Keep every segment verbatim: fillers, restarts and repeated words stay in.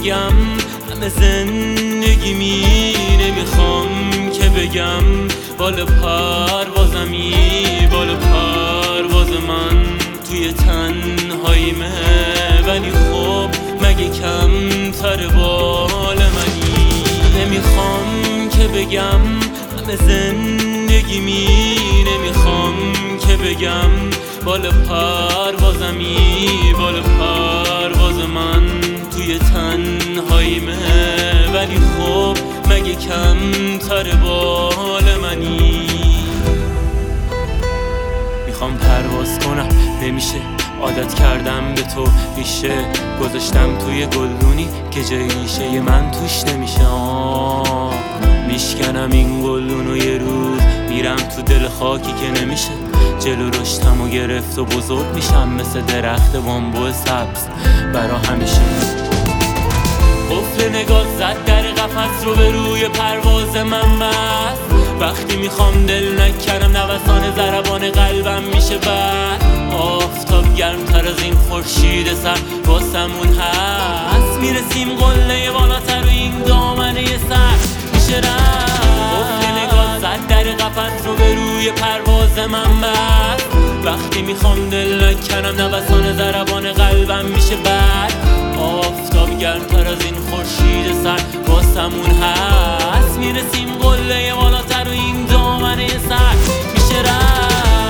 بگم همه زندگیمی، نمیخوام که بگم بالا پروازمی، بالا پرواز من توی تنهاییمه، ولی خب مگه کم تر بال منی. نمیخوام که بگم همه زندگیمی، نمیخوام که بگم بالا پروازمی، بالا پرواز من توی تنهاییمه، ولی خب مگه کم تر بال منی. میخوام پرواز کنم نمیشه، عادت کردم به تو ریشه، گذاشتم توی گلدونی که جای ریشه من توش نمیشه. آه میشکنم این گلدونو یه روز، میرم تو دل خاکی که نمیشه، جلو رشتمو گرفت و بزرگ میشم مثل درخت بامبو سبز برا همیشه. قفل نگاه زد در قفس رو به روی پرواز من بست، وقتی میخوام دل نکنم نوسان ضربان قلبم میشه بعد. آفتاب گرمتر از این خورشید سر واسمون هست، میرسیم قله بالاتر و این دامنه سر میشه رفت. قفل نگاه زد در قفس رو به روی پرواز من بست، وقتی میخوام دل نکنم نوسان ضربان قلبم میشه بعد. آفتاب گرمتر از این خورشید سر واسمون هست، میرسیم قله بالاتر و این دامنه سر میشه رفت.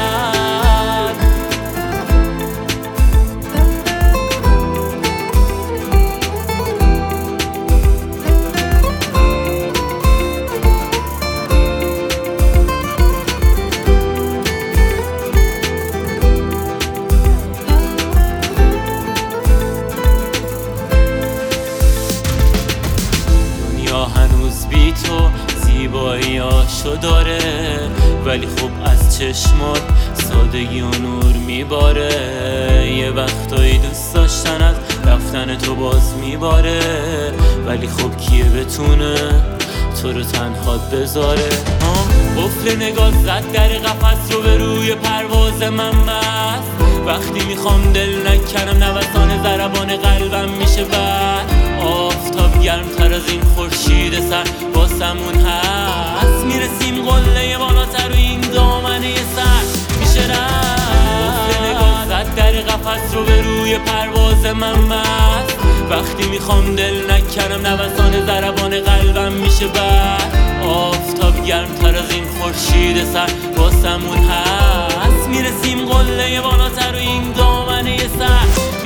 هنوز بی تو زیباییاشو داره، ولی خب از چشمات سادگی و نور میباره. یه وقتایی دوست داشتن از رفتن تو باز میباره، ولی خب کیه بتونه تو رو تنهات بذاره. قفل نگاه زد در قفس رو به روی پرواز من بست، وقتی میخوام دل نکنم نوسان ضربان قلبم میشه بعد. آفتاب گرمتر از این خورشید سر واسمون هست، میرسیم قله بالاتر و این دامنه سر میشه رفت. قفل نگاه زد در قفس رو به روی پرواز من بست، وقتی میخوام دل نکنم نوسان ضربان قلبم میشه بعد. آفتاب گرمتر از این خورشید سر واسمون هست، میرسیم قله بالاتر و این دامنه سر